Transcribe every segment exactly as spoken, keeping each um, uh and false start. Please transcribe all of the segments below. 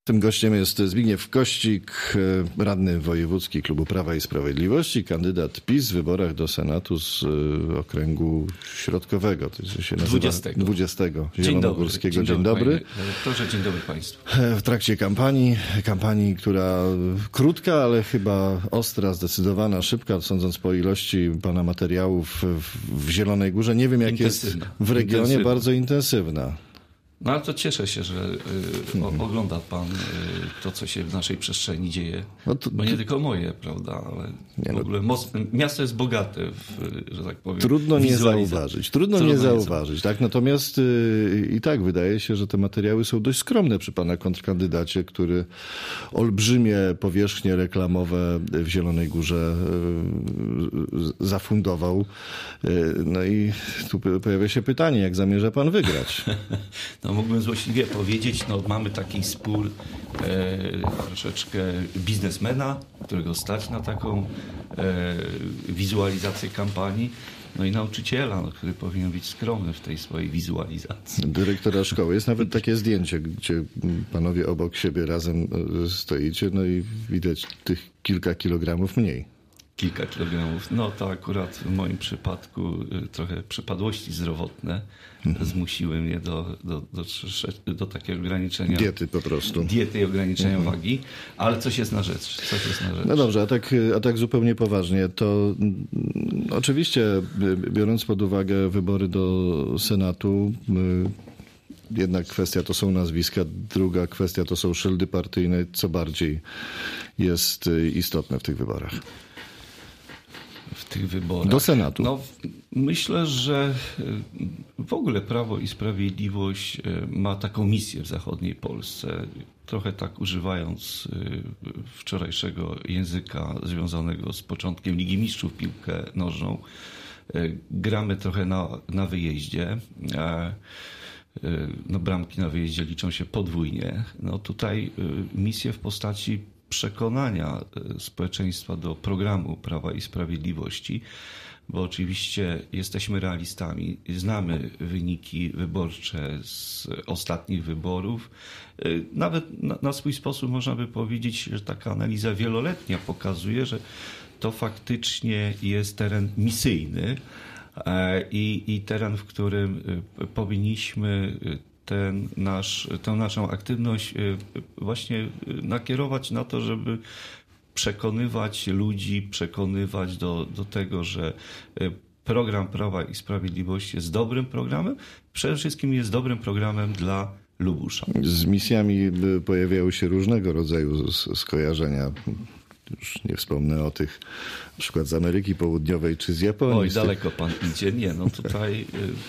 Tym gościem jest Zbigniew Kościk, radny wojewódzki Klubu Prawa i Sprawiedliwości, kandydat PiS w wyborach do Senatu z okręgu środkowego. To się nazywa dwudziestego. dwudziestego Zielonogórskiego. Dzień, dzień dobry. dobry. Proszę, dzień dobry Państwu. W trakcie kampanii, kampanii, która krótka, ale chyba ostra, zdecydowana, szybka, sądząc po ilości pana materiałów w, w Zielonej Górze. Nie wiem, jak jest w regionie, intensywna. Bardzo intensywna. No ale to cieszę się, że y, o, ogląda pan y, to, co się w naszej przestrzeni dzieje. No to, Bo nie tylko moje, prawda, ale nie, w ogóle most, miasto jest bogate, w, że tak powiem. Trudno nie zauważyć. Trudno, Trudno nie zauważyć, tak? Natomiast y, i tak wydaje się, że te materiały są dość skromne przy pana kontrkandydacie, który olbrzymie powierzchnie reklamowe w Zielonej Górze y, zafundował. Y, no i tu pojawia się pytanie, jak zamierza pan wygrać? No mógłbym złośliwie powiedzieć, no mamy taki spór e, troszeczkę biznesmena, którego stać na taką e, wizualizację kampanii, no i nauczyciela, no, który powinien być skromny w tej swojej wizualizacji. Dyrektora szkoły. Jest nawet takie zdjęcie, gdzie panowie obok siebie razem stoicie, no i widać tych kilka kilogramów mniej. Kilka kilogramów. No to akurat w moim przypadku trochę przypadłości zdrowotne zmusiły mnie do, do, do, do takiego ograniczenia. Diety po prostu. Diety i ograniczenia mhm. wagi, ale coś jest na rzecz. Coś jest na rzecz. No dobrze, a tak, a tak zupełnie poważnie, to oczywiście biorąc pod uwagę wybory do Senatu, jedna kwestia to są nazwiska, druga kwestia to są szyldy partyjne. Co bardziej jest istotne w tych wyborach? W tych wyborach. Do Senatu. No, myślę, że w ogóle Prawo i Sprawiedliwość ma taką misję w zachodniej Polsce. Trochę tak używając wczorajszego języka związanego z początkiem Ligi Mistrzów piłkę nożną. Gramy trochę na, na wyjeździe. No, bramki na wyjeździe liczą się podwójnie. No, tutaj misję w postaci przekonania społeczeństwa do programu Prawa i Sprawiedliwości, bo oczywiście jesteśmy realistami, znamy wyniki wyborcze z ostatnich wyborów. Nawet na, na swój sposób można by powiedzieć, że taka analiza wieloletnia pokazuje, że to faktycznie jest teren misyjny i, i teren, w którym powinniśmy ten nasz, tę naszą aktywność właśnie nakierować na to, żeby przekonywać ludzi, przekonywać do, do tego, że program Prawa i Sprawiedliwości jest dobrym programem, przede wszystkim jest dobrym programem dla Lubusza. Z misjami pojawiały się różnego rodzaju skojarzenia. Już nie wspomnę o tych na przykład z Ameryki Południowej czy z Japonii. Oj, daleko pan idzie. Nie, no tutaj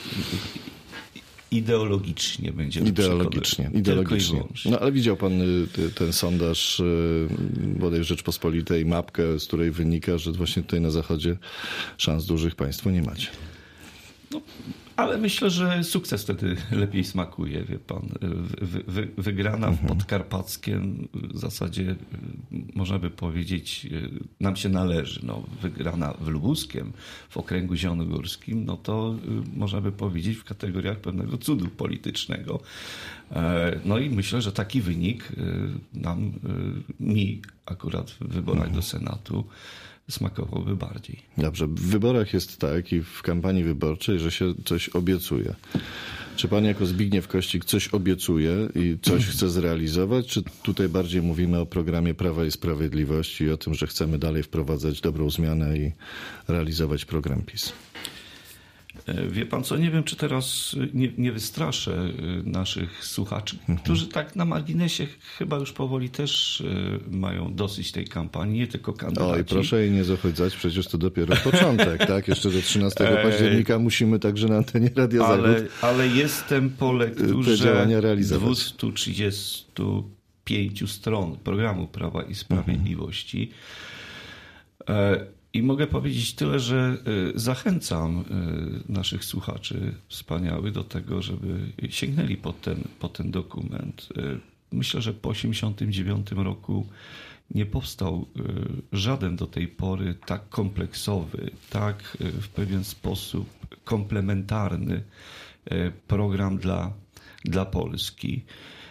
ideologicznie będziemy Ideologicznie, ideologicznie. No ale widział pan ten sondaż bodaj Rzeczpospolitej, mapkę, z której wynika, że właśnie tutaj na zachodzie szans dużych państwo nie macie. No, ale myślę, że sukces wtedy lepiej smakuje, wie pan. Wy, wy, wygrana w Podkarpackiem w zasadzie można by powiedzieć nam się należy. No, wygrana w Lubuskiem, w okręgu zielonogórskim, no to można by powiedzieć w kategoriach pewnego cudu politycznego. No i myślę, że taki wynik nam, mi akurat w wyborach do Senatu smakowałby bardziej. Dobrze, w wyborach jest tak i w kampanii wyborczej, że się coś obiecuje. Czy pan jako Zbigniew Kościk coś obiecuje i coś chce zrealizować, czy tutaj bardziej mówimy o programie Prawa i Sprawiedliwości i o tym, że chcemy dalej wprowadzać dobrą zmianę i realizować program PiS? Wie pan co, nie wiem, czy teraz nie, nie wystraszę naszych słuchaczy, mhm. którzy tak na marginesie chyba już powoli też mają dosyć tej kampanii, nie tylko kandydaci. Oj, proszę jej nie zachodzać, przecież to dopiero początek, tak? Jeszcze do trzynastego października musimy także na antenie Radia Zachód ale, ale jestem po lekturze dwieście trzydzieści pięć stron programu Prawa i Sprawiedliwości. Mhm. I mogę powiedzieć tyle, że zachęcam naszych słuchaczy wspaniałych do tego, żeby sięgnęli po ten, po ten dokument. Myślę, że po osiemdziesiątym dziewiątym roku nie powstał żaden do tej pory tak kompleksowy, tak w pewien sposób komplementarny program dla, dla Polski.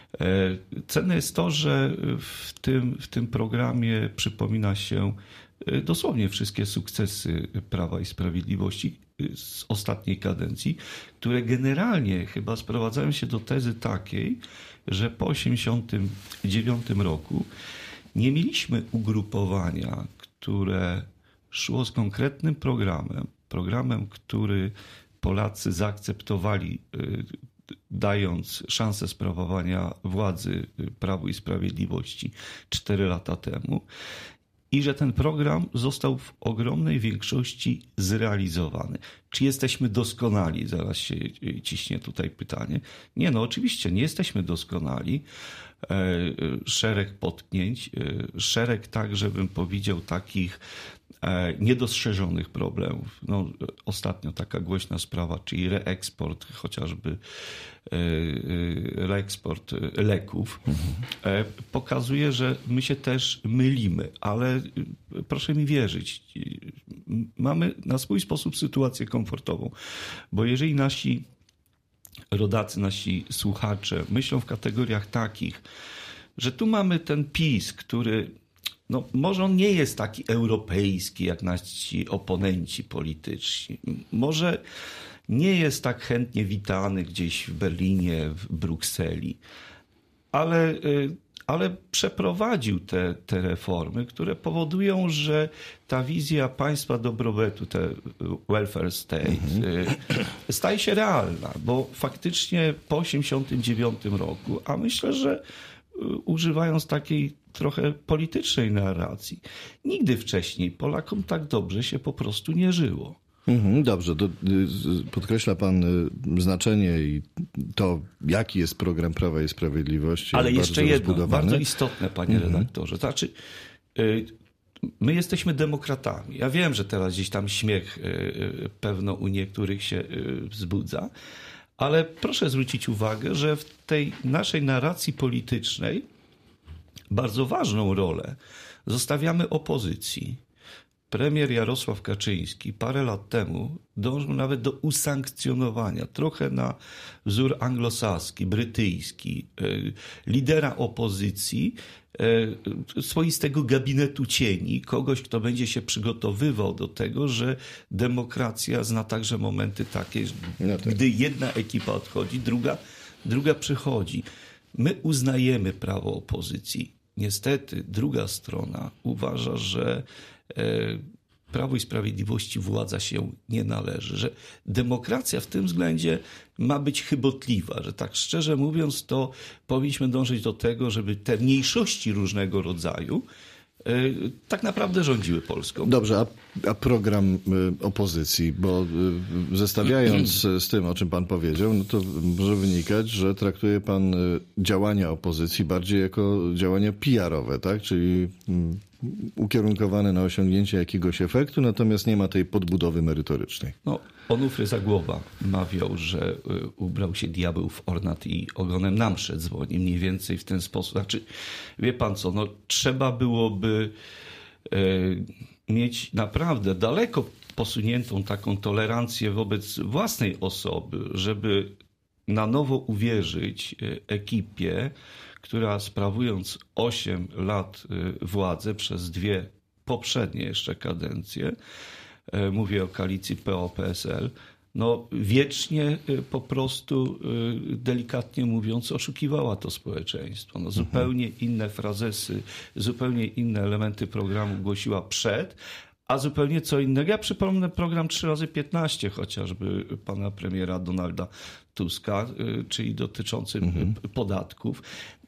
Cenne jest to, że w tym, w tym programie przypomina się dosłownie wszystkie sukcesy Prawa i Sprawiedliwości z ostatniej kadencji, które generalnie chyba sprowadzają się do tezy takiej, że po osiemdziesiątym dziewiątym roku nie mieliśmy ugrupowania, które szło z konkretnym programem, programem, który Polacy zaakceptowali, dając szansę sprawowania władzy Prawu i Sprawiedliwości cztery lata temu, i że ten program został w ogromnej większości zrealizowany. Czy jesteśmy doskonali? Zaraz się ciśnie tutaj pytanie. Nie, no oczywiście nie jesteśmy doskonali. Szereg potknięć, szereg także bym powiedział takich niedostrzeżonych problemów. No, ostatnio taka głośna sprawa, czyli reeksport, chociażby reeksport leków, mhm. pokazuje, że my się też mylimy, ale proszę mi wierzyć, mamy na swój sposób sytuację komfortową, bo jeżeli nasi rodacy, nasi słuchacze myślą w kategoriach takich, że tu mamy ten PiS, który no, może on nie jest taki europejski jak nasi oponenci polityczni. Może nie jest tak chętnie witany gdzieś w Berlinie, w Brukseli, ale, ale przeprowadził te, te reformy, które powodują, że ta wizja państwa dobrobytu, te welfare state, mhm. staje się realna, bo faktycznie po osiemdziesiątym dziewiątym roku, a myślę, że używając takiej trochę politycznej narracji, nigdy wcześniej Polakom tak dobrze się po prostu nie żyło. Mhm, dobrze, to podkreśla pan znaczenie i to, jaki jest program Prawa i Sprawiedliwości. Ale jeszcze jedno, bardzo istotne, panie mhm. redaktorze. Znaczy, my jesteśmy demokratami. Ja wiem, że teraz gdzieś tam śmiech pewno u niektórych się wzbudza, ale proszę zwrócić uwagę, że w tej naszej narracji politycznej bardzo ważną rolę zostawiamy opozycji. Premier Jarosław Kaczyński parę lat temu dążył nawet do usankcjonowania, trochę na wzór anglosaski, brytyjski, lidera opozycji, swoistego gabinetu cieni, kogoś, kto będzie się przygotowywał do tego, że demokracja zna także momenty takie, no tak. gdy jedna ekipa odchodzi, druga, druga przychodzi. My uznajemy prawo opozycji. Niestety druga strona uważa, że Prawu i Sprawiedliwości władza się nie należy, że demokracja w tym względzie ma być chybotliwa, że tak szczerze mówiąc to powinniśmy dążyć do tego, żeby te mniejszości różnego rodzaju tak naprawdę rządziły Polską. Dobrze, a, a program opozycji, bo zestawiając z tym, o czym pan powiedział, no to może wynikać, że traktuje pan działania opozycji bardziej jako działania P R-owe, tak? Czyli ukierunkowane na osiągnięcie jakiegoś efektu, natomiast nie ma tej podbudowy merytorycznej. No, Onufry Zagłoba mawiał, że ubrał się diabeł w ornat i ogonem na mszę dzwoni. Mniej więcej w ten sposób. Znaczy, wie pan co, no, trzeba byłoby e, mieć naprawdę daleko posuniętą taką tolerancję wobec własnej osoby, żeby na nowo uwierzyć ekipie, która sprawując osiem lat władzę przez dwie poprzednie jeszcze kadencje, mówię o koalicji P O P S L, no wiecznie po prostu, delikatnie mówiąc, oszukiwała to społeczeństwo. No, zupełnie inne frazesy, zupełnie inne elementy programu głosiła przed, a zupełnie co innego. Ja przypomnę program trzy razy piętnaście chociażby pana premiera Donalda Tuska, czyli dotyczący mhm. podatków.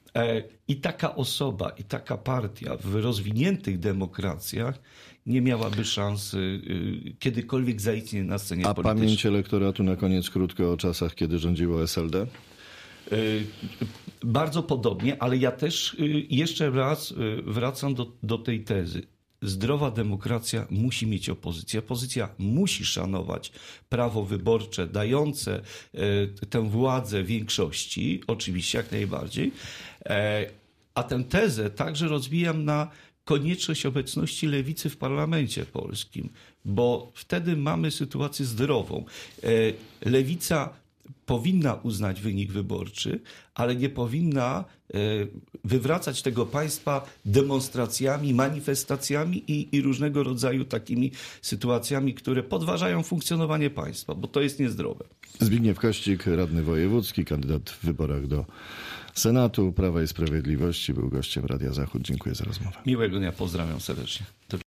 I taka osoba, i taka partia w rozwiniętych demokracjach nie miałaby szansy kiedykolwiek zaistnieć na scenie A politycznej. A pamięć elektoratu na koniec krótko o czasach, kiedy rządziło S L D? Bardzo podobnie, ale ja też jeszcze raz wracam do, do tej tezy. Zdrowa demokracja musi mieć opozycję. Opozycja musi szanować prawo wyborcze dające tę władzę większości, oczywiście jak najbardziej, a tę tezę także rozwijam na konieczność obecności lewicy w parlamencie polskim, bo wtedy mamy sytuację zdrową. Lewica powinna uznać wynik wyborczy, ale nie powinna wywracać tego państwa demonstracjami, manifestacjami i, i różnego rodzaju takimi sytuacjami, które podważają funkcjonowanie państwa, bo to jest niezdrowe. Zbigniew Kościk, radny wojewódzki, kandydat w wyborach do Senatu Prawa i Sprawiedliwości, był gościem Radia Zachód. Dziękuję za rozmowę. Miłego dnia, pozdrawiam serdecznie.